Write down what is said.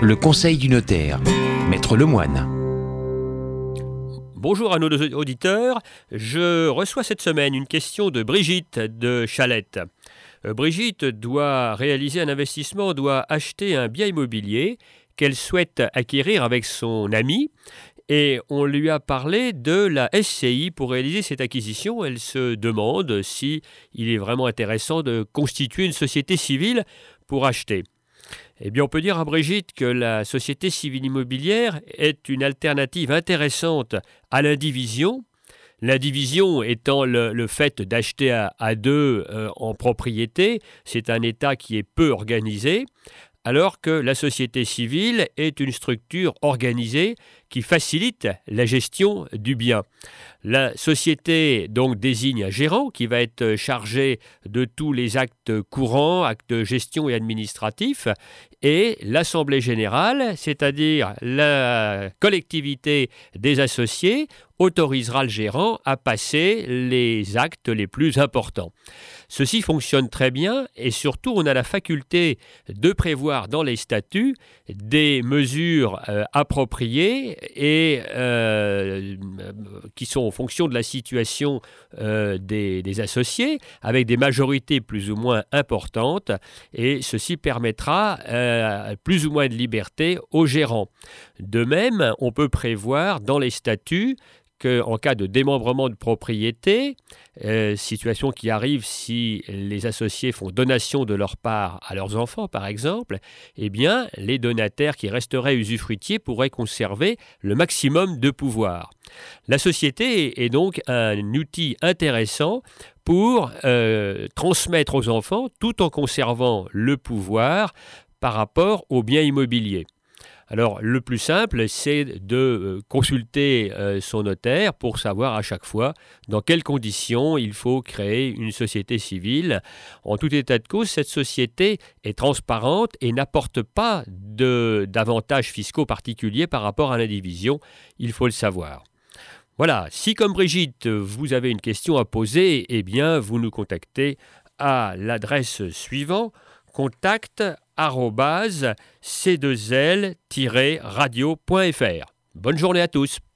Le conseil du notaire, Maître Lemoine. Bonjour à nos auditeurs. Je reçois cette semaine une question de Brigitte de Chalette. Brigitte doit réaliser un investissement, doit acheter un bien immobilier qu'elle souhaite acquérir avec son ami. Et on lui a parlé de la SCI pour réaliser cette acquisition. Elle se demande si il est vraiment intéressant de constituer une société civile pour acheter. Eh bien, on peut dire à Brigitte que la société civile immobilière est une alternative intéressante à l'indivision. L'indivision étant le fait d'acheter à deux en propriété, c'est un État qui est peu organisé, alors que la société civile est une structure organisée qui facilite la gestion du bien. La société donc désigne un gérant qui va être chargé de tous les actes courants, actes de gestion et administratifs, et l'Assemblée générale, c'est-à-dire la collectivité des associés, autorisera le gérant à passer les actes les plus importants. Ceci fonctionne très bien et surtout on a la faculté de prévoir dans les statuts des mesures appropriées et qui sont en fonction de la situation des associés avec des majorités plus ou moins importantes et ceci permettra plus ou moins de liberté aux gérants. De même, on peut prévoir dans les statuts qu'en cas de démembrement de propriété, situation qui arrive si les associés font donation de leur part à leurs enfants par exemple, eh bien les donataires qui resteraient usufruitiers pourraient conserver le maximum de pouvoir. La société est donc un outil intéressant pour transmettre aux enfants tout en conservant le pouvoir par rapport aux biens immobiliers. Alors, le plus simple, c'est de consulter son notaire pour savoir à chaque fois dans quelles conditions il faut créer une société civile. En tout état de cause, cette société est transparente et n'apporte pas d'avantages fiscaux particuliers par rapport à l'indivision. Il faut le savoir. Voilà, si comme Brigitte, vous avez une question à poser, eh bien, vous nous contactez à l'adresse suivante, contact@c2l-radio.fr. Bonne journée à tous.